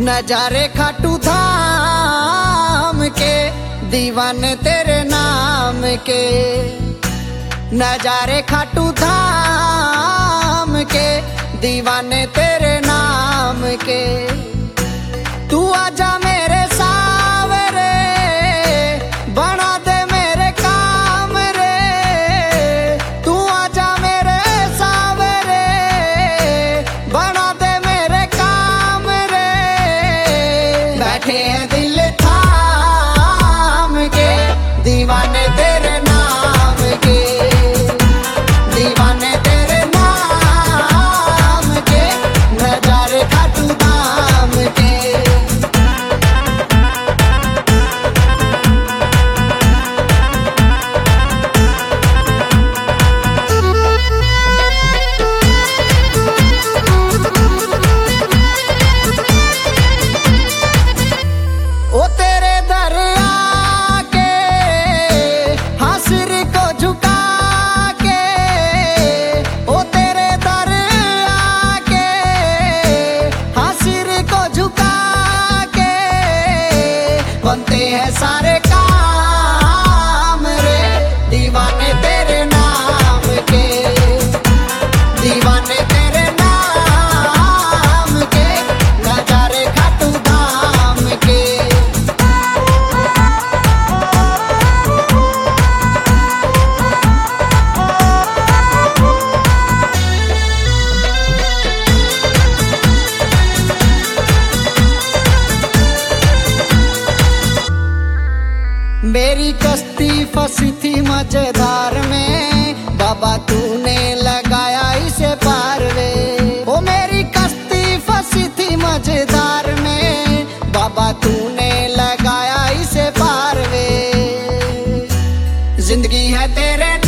नजारे खाटू धाम के, दीवाने तेरे नाम के। नजारे खाटू धाम के, दीवाने तेरे नाम के। तू आजा मेरे सावरे, बना दे मेरे काम रे। तू आजा मेरे सावरे, बना दे मेरे काम रे। बैठे हैं दिल थाम के, दीवाने तेरे नाम के। दीवाने तेरे नाम के, नजारे खाटू धाम के। ओ तेरे दर आके, हाँ सिर को झुका के। ओ तेरे दर आके, हाँ सिर को झुका के। बनते हैं सारे काम रे, दीवाने तेरे नाम के। दीवाने तेरे नाम के, नजारे खाटू धाम के। मेरी कश्ती फंसी थी मजेदार में, बाबा तूने लगाया इसे पार वे। ओ मेरी कश्ती फंसी थी मजेदार में, बाबा तूने लगाया इसे पार वे। जिंदगी है तेरे